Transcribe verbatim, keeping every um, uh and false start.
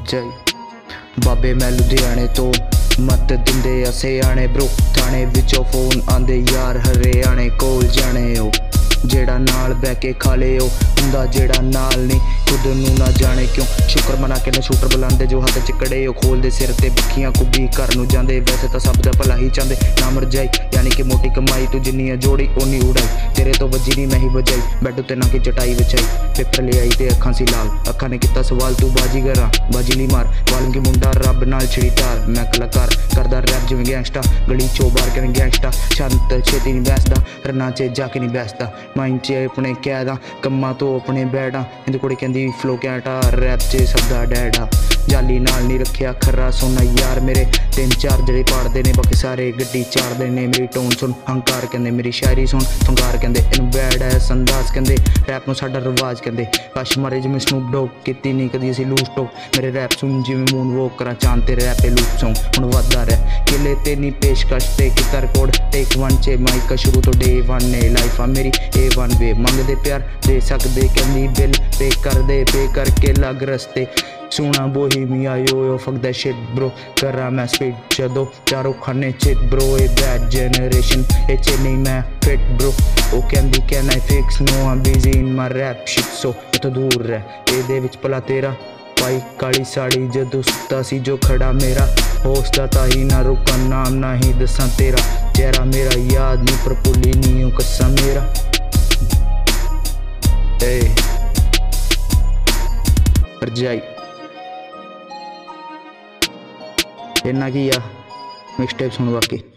भरजाई बाबे मैं लुधियाने तो मत दिंदे सियाने ब्रो थाने विचों फोन आंदे यार हरियाणे कोल जाने ओ जेड़ा नाल बह के खा ले ओ हुंदा जेड़ा नाल नहीं खुद नू ना जाने क्यों शुक्र मना के न शूटर बुलांदे जो हाथ च कड़े ओ खोल दे सिर ते बखियां कुब्बी घर नू जांदे वैसे तो सब दा भला ही चाहंदे ना मर जाई यानी कि मोटी कमाई तू जिन्नी जोड़ी ओनी उड़ाई तेरे तो वजी नहीं मैं ही बजाई बैड उत्ते ना कि चटाई बिछाई पेपर ले आई ते अखां सी लाल अखां ने किता सवाल तू बाजीगर आ बाजी ली मार वालंगी मुंडा रब नाल छिड़ी तार मैं कलाकार करदा रैप जिवें गैंगस्टा गली चो बार करें गैंगस्टा शांत छेती नहीं बैसदा रना च जाके नहीं बैसदा माइंड च अपने कैदा कम्मा तो अपने बैडा इंदे कुड़ी कहंदी फ्लो कैटा रैप च सबदा डैडा जाली नाल नहीं रखिया खरा सोना यार मेरे तीन चार जड़े पाड़ते ने बाकी सारे गड्डी चाड़ते ने मेरी टोन सुन हंकार कहंदे मेरी शायरी सुन फंकार कहंदे इनू बैड है संदास कहंदे रैप नू साडा रिवाज कहंदे कश मारे जिवें स्नूप डॉग कीती नहीं कदी असीं लूज टॉक मेरे रैप सुन जिवें मून वॉक करा चांद तेरे रैप लूप सॉन्ग हुण वधदा रह किले ते नहीं पेशकश ते किता रिकॉर्ड टेक वन च माइक शुरू तो डे वन ने लाइफ आ मेरी ए वन वे मंगदे प्यार दे सकदे कहंदी बिल पे कर दे पे करके लग रस्ते सोना Bohemia yo yo fuck that shit bro करा मैं स्पीड चदो चारों खाने चित bro ए bad generation ए च नहीं मैं fit bro O कहंदी can I fix no I'm busy in my rap shit so तो दूर रह ए दे विच भला तेरा पाई काली साड़ी जदों सुता सी जो खड़ा मेरा होसदा ताही ना रुका नाम ना ही दसा तेरा चेहरा मेरा याद नहीं पर भुली नहीं कसम मेरा ए भरजाई इन्ना की आ मिक्सटेप सुन बाकी।